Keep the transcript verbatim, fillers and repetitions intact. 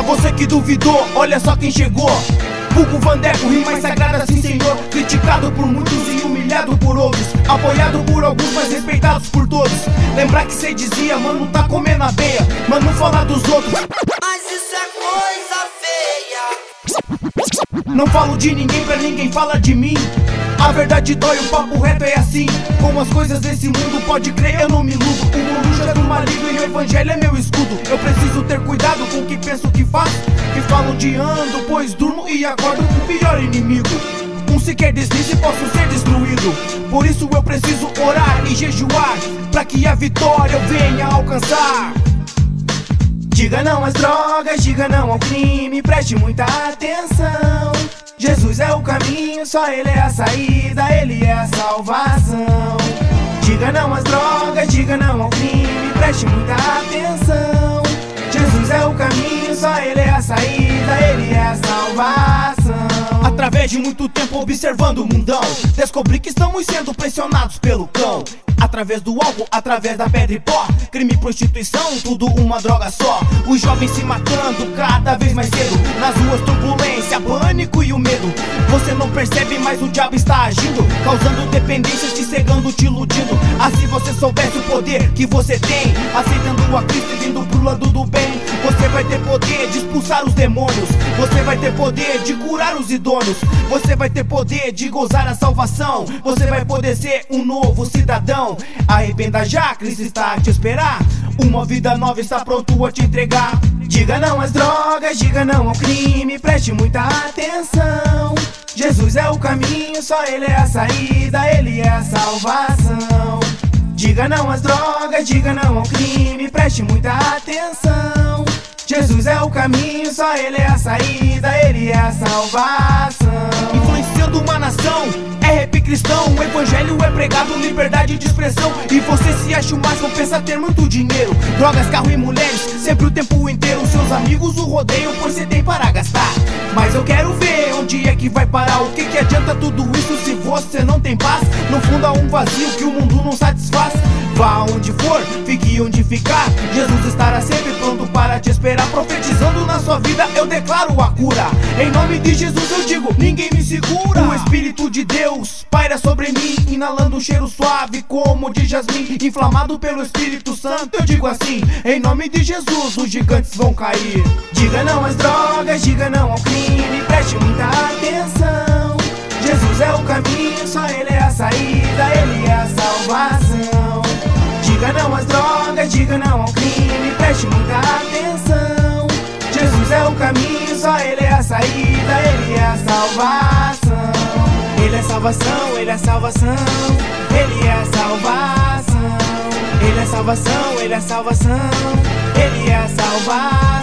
você que duvidou, olha só quem chegou. Vulgo Vandeco, rimas sagradas sim senhor. Criticado por muitos e humilhado por outros, apoiado por alguns, mas respeitados por todos. Lembrar que cê dizia, mano, tá comendo abeia, mano, fala dos outros. Mas isso é coisa feia. Não falo de ninguém pra ninguém fala de mim. A verdade dói, o papo reto é assim. Como as coisas desse mundo, pode crer, eu não me iludo. O mundo já é do maligno e o evangelho é meu escudo. Eu preciso ter cuidado com o que penso que faço. Que falo de ando, pois durmo e acordo com o pior inimigo. Um sequer deslize, posso ser destruído. Por isso eu preciso orar e jejuar, pra que a vitória eu venha alcançar. Diga não às drogas, diga não ao crime, preste muita atenção. Jesus é o caminho, só Ele é a saída, Ele é a salvação. Diga não às drogas, diga não ao crime, preste muita atenção. Jesus é o caminho, só Ele é a saída, Ele é a salvação. Através de muito tempo observando o mundão, descobri que estamos sendo pressionados pelo cão. Através do álcool, através da pedra e pó, crime e prostituição, tudo uma droga só. Os jovens se matando cada vez mais cedo, nas ruas turbulência, pânico e o medo. Você não percebe, mas o diabo está agindo, causando dependências, te cegando, te iludindo. Assim você soubesse o poder que você tem, aceitando a Cristo e vindo pro lado do bem, você vai ter poder de expulsar os demônios. Você vai ter poder de curar os idôneos. Você vai ter poder de gozar a salvação. Você vai poder ser um novo cidadão. Arrependa já, Cristo está a te esperar. Uma vida nova está pronto a te entregar. Diga não às drogas, diga não ao crime, preste muita atenção. Jesus é o caminho, só Ele é a saída, Ele é a salvação. Diga não às drogas, diga não ao crime, preste muita atenção. Jesus é o caminho, só Ele é a saída, Ele é a salvação. Influenciando uma nação, é rap cristão, o evangelho é pregado, liberdade de expressão. E você se acha o máximo, pensa ter muito dinheiro, drogas, carro e mulheres, sempre o tempo inteiro. Seus amigos o rodeiam, pois você tem para gastar. Mas eu quero ver onde é que vai parar. O que que adianta tudo isso se você não tem paz? No fundo há um vazio que o mundo não satisfaz. Vá onde for, fique onde ficar, Jesus estará sempre pronto para te esperar. Profetizando na sua vida, eu declaro a cura. Em nome de Jesus eu digo, ninguém me segura. O Espírito de Deus paira sobre mim, inalando um cheiro suave como de jasmim. Inflamado pelo Espírito Santo, eu digo assim, em nome de Jesus os gigantes vão cair. Diga não às drogas, diga não ao crime, preste muita atenção. Jesus é o caminho, só Ele é a saída, Ele é a salvação. Diga não às drogas, diga não ao crime, preste muita atenção. Jesus é o caminho, só Ele é a saída, Ele é a salvação. Ele é salvação, Ele é salvação, Ele é a salvação. Ele é salvação, Ele é salvação, Ele é a salvação.